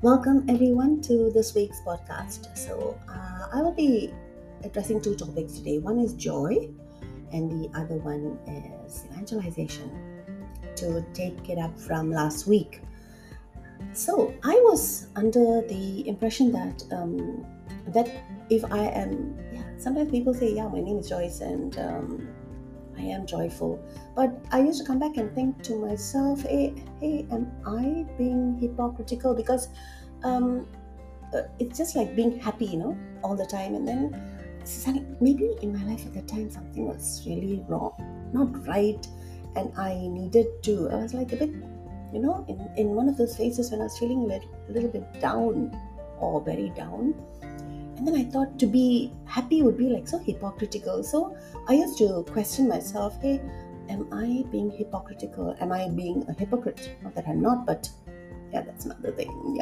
Welcome everyone to this week's podcast. I will be addressing two topics today. One is joy, and the other one is evangelization. To take it up from last week. So, I was under the impression that if I am, sometimes people say, my name is Joyce, and I am joyful. But I used to come back and think to myself, hey, am I being hypocritical? Because um, it's just like being happy, all the time. And then maybe in my life at that time, something was really wrong, not right. And I was like a bit, in one of those phases when I was feeling a little bit down or very down. And then I thought to be happy would be like so hypocritical. So I used to question myself, hey, am I being hypocritical? Am I being a hypocrite? Not that I'm not, but yeah, that's another thing.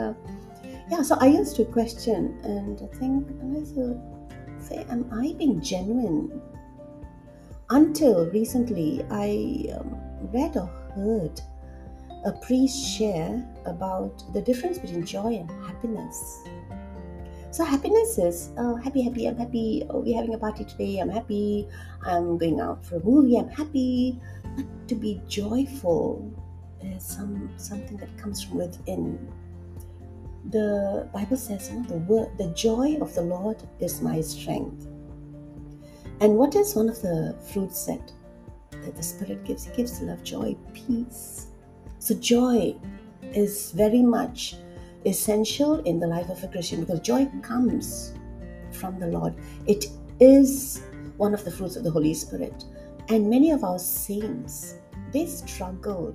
So I used to question and think, and I used to say, am I being genuine? Until recently, I read or heard a priest share about the difference between joy and happiness. So happiness is happy, I'm happy, we're having a party today, I'm happy, I'm going out for a movie, I'm happy. But to be joyful is something that comes from within. The Bible says, the joy of the Lord is my strength. And what is one of the fruits that the Spirit gives? He gives love, joy, peace. So joy is very much essential in the life of a Christian, because joy comes from the Lord. It is one of the fruits of the Holy Spirit. And many of our saints, they struggled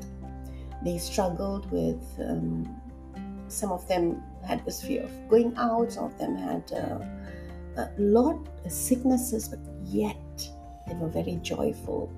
with some of them had this fear of going out, some of them had a lot of sicknesses, but yet they were very joyful.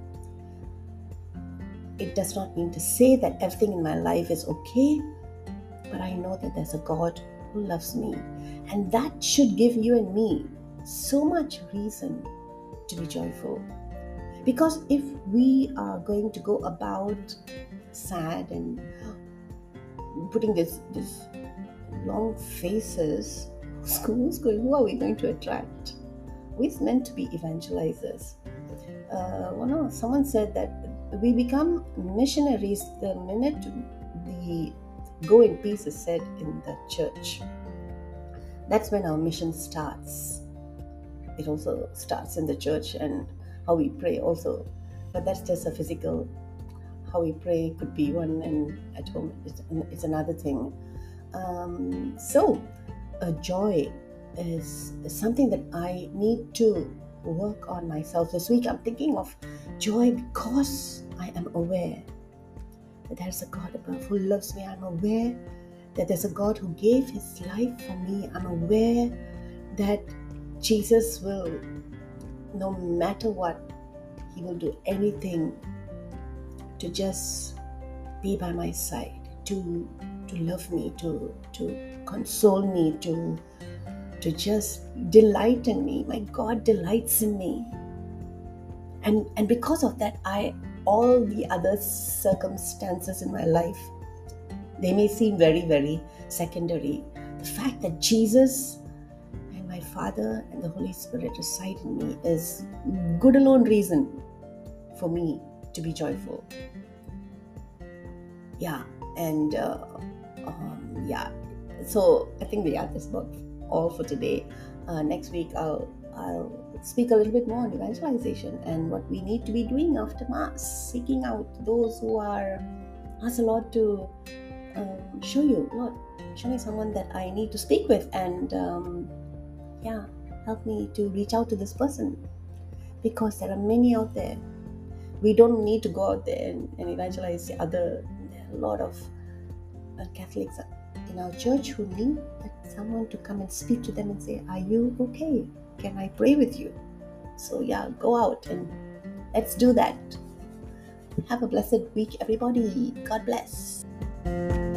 It does not mean to say that everything in my life is okay, but I know that there's a God who loves me, and that should give you and me so much reason to be joyful. Because if we are going to go about sad and putting this long faces, who are we going to attract? We're meant to be evangelizers. Someone said that we become missionaries the minute the go in peace is said in the church. That's when our mission starts. It also starts in the church, and how we pray also. But that's just a physical. How we pray could be one, and at home it's another thing. So joy is something that I need to work on myself this week. I'm thinking of joy because I am aware that there's a God above who loves me. I'm aware that there's a God who gave his life for me. I'm aware that Jesus will, no matter what, he will do anything to just be by my side, to love me, to console me, to just delight in me. My God delights in me. And because of that, all the other circumstances in my life, they may seem very, very secondary. The fact that Jesus and my Father and the Holy Spirit reside in me is good alone reason for me to be joyful. So I think that's about all for today. Next week I'll speak a little bit more on evangelization and what we need to be doing after Mass, seeking out those who are. Ask the Lord to show me someone that I need to speak with, and help me to reach out to this person, because there are many out there. We don't need to go out there and evangelize the other. There are a lot of Catholics in our church who need someone to come and speak to them and say, are you okay? Can I pray with you? So go out and let's do that. Have a blessed week, everybody. God bless.